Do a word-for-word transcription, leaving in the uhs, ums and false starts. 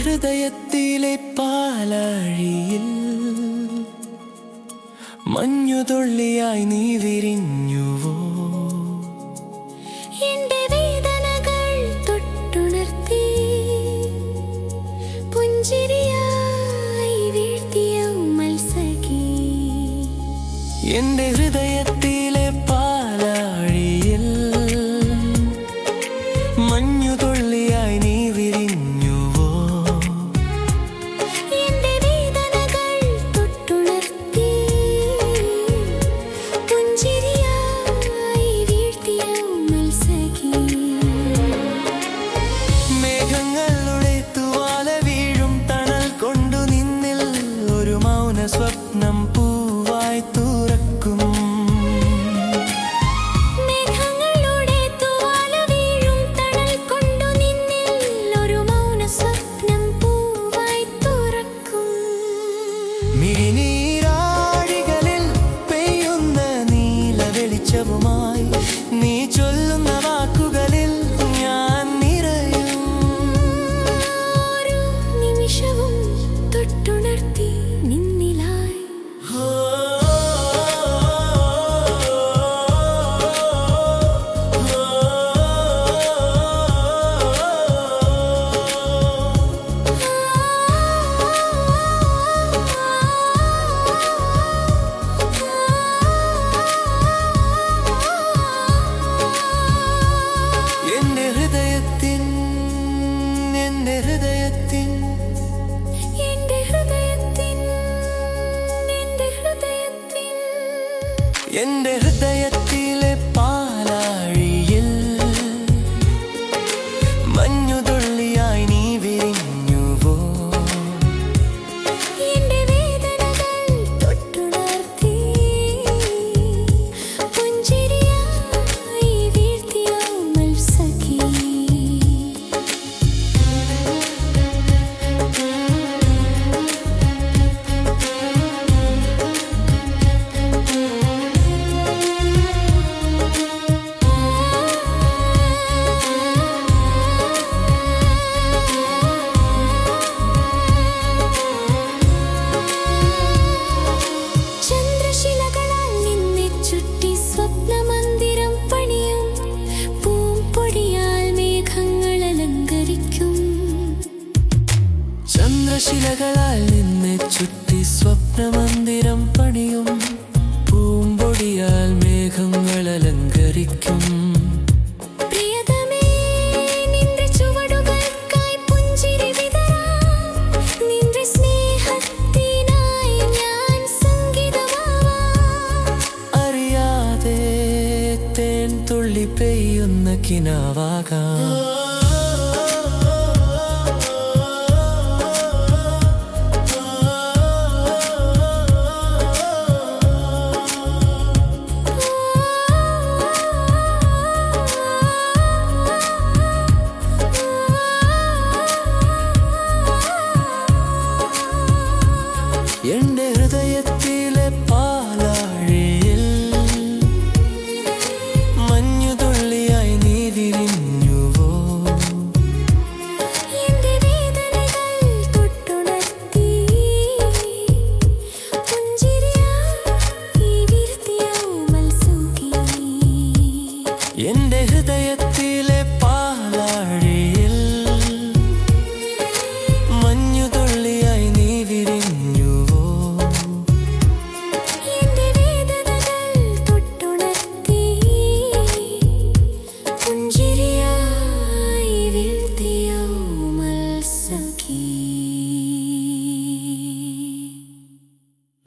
ഹൃദയത്തിലെ പാലാഴിയിൽ മഞ്ഞുതുള്ളിയായി നീ വിരിഞ്ഞുവോ? എന്റെ വേദനകൾ തൊട്ടുണർത്തി പുഞ്ചിരിയായി വീഴ്ത്തിയ മത്സഖി. എന്റെ ഹൃദയത്തിലെ പാലാഴിയിൽ മഞ്ഞുതുള്ളിയായി നീ വിരിഞ്ഞുവോ? എന്റെ വേദനകൾ തൊട്ടുണർത്തി പുഞ്ചിരിയായി വീഴ്ത്തിയ മത്സഖി. മേഘങ്ങളുടെ തുവാല വീഴും തണൽ കൊണ്ടു നിന്നിൽ ഒരു മൗന സ്വപ്നം പൂവായി തുറക്കും. മേഘങ്ങളുടെ തുവാല വീഴും തണൽ കൊണ്ടു നിന്നിൽ ഒരു മൗന സ്വപ്നം പൂവായി തുറക്കും. മിഴിനീരാഴികളിൽ പെയ്യുന്ന നീല വെളിച്ചവുമായി നീ ചൊല്ലുന്ന വാക്കുകളിൽ ഞാൻ നിറയും. ഓരോ നിമിഷവും തൊട്ടുണർത്തി നിന്നിലായി. എന്റെ ഹൃദയത്തിൻ എന്റെ ഹൃദയത്തിൻ എന്റെ ഹൃദയത്തിൻ എന്റെ ഹൃദയത്തിൻ എന്റെ ഹൃദയത്തിലെ പാലാഴിയിൽ മഞ്ഞുതുള്ളിയായി നീ വിരിഞ്ഞുവോ? എന്റെ വേദനകൾ തൊട്ടുണർത്തി പുഞ്ചിരിയായി വീഴ്ത്തിയ മത്സഖി. ചന്ദ്രശിലകളാൽ നിന്നെ ചുറ്റി സ്വപ്നമന്ദിരം പണിയും പൂമ്പൊടിയാൽ മേഘങ്ങൾ അലങ്കരിക്കും. ചന്ദ്രശിലകളാൽ നിന്നെ ചുറ്റി സ്വപ്നമന്ദിരം പണിയും പൂമ്പൊടിയാൽ മേഘങ്ങൾ അലങ്കരിക്കും. പ്രിയതമേ, നിന്റെ ചുവടുകൾക്കായി പുഞ്ചിരി വിതറാം. നിന്റെ സ്നേഹത്തിനായി ഞാൻ സംഗീതമാവാം. അറിയാതെ തേൻ തുള്ളി പെയ്യുന്ന കിനാവാകാം.